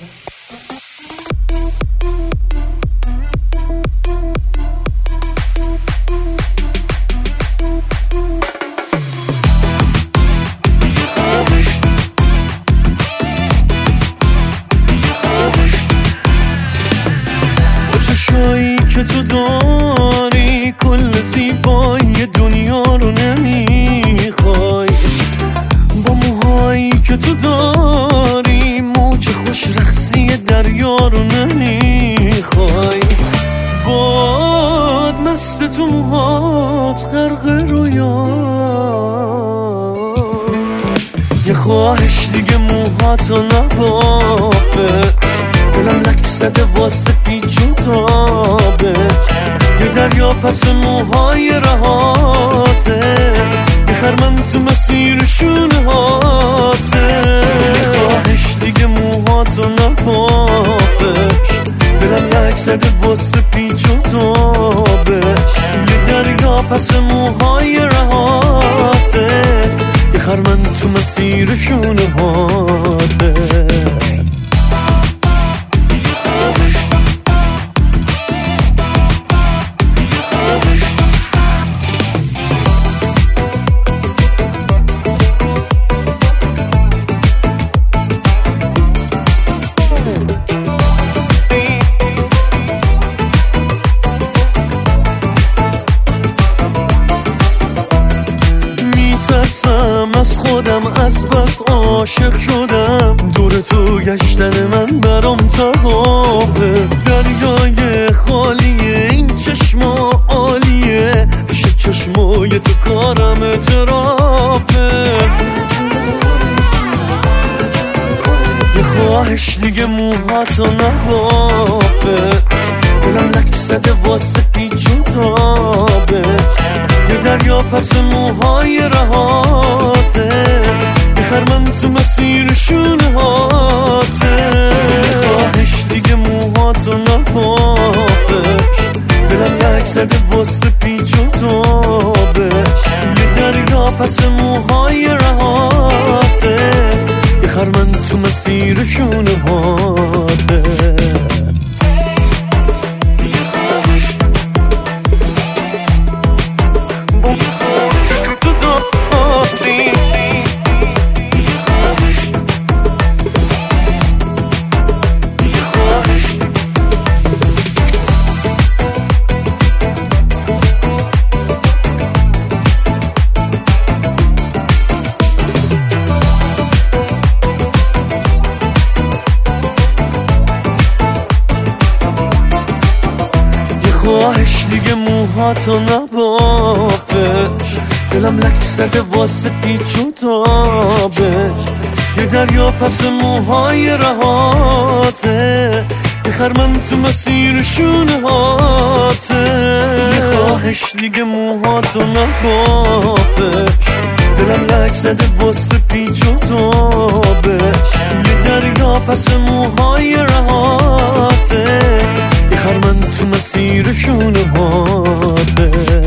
چشایی که تو داری کل زیبایی دنیا رو نمیخوای، با موهایی که تو داری موج خوش رقصی دریا رو نمیخوای، باد مست تو موهات غرق رویا، یه خواهش دیگه موهاتو نبافش، دلم لک زده واسه پیچ و تابش، یه دریا پس موهای رهاته، یه خرمن تو مسیر شونه هاته، یه خواهش دیگه موهاتو نبافش، دلم لک زده واسه پیچ و تابش، یه دریا پس موهای رهاته، یه خرمن تو مسیر شونه هاته. میترسم از خودم، از بس عاشق شدم، دور تو گشتن من برام طوافه، دریای خالیه این چشما عالیه، پیش چشمای تو کارم اعترافه، یه خواهش دیگه موهاتو نبافش، دلم لک زده واسه پیچ و تابش، یه دریا پس موهای رهاته، یه خرمن تو مسیر شونه هاته، یه خواهش دیگه موهاتو نبافش، دلم لک زده واسه پیچ و تابش، یه دریا پس موهای رهاته، یه خرمن تو مسیر شونه هاته. خواهش دیگه موهاتو نبافش، دلم لک زده واسه پیچ و تابش، یه دریا پس موهای رهاته، یه خرمن تو مسیر شونه هاته، یه خواهش دیگه موهاتو نبافش، دلم لک زده واسه پیچ و تابش، یه دریا پس موهای رهاته، یه خرمن تو مسیر شونه هاته.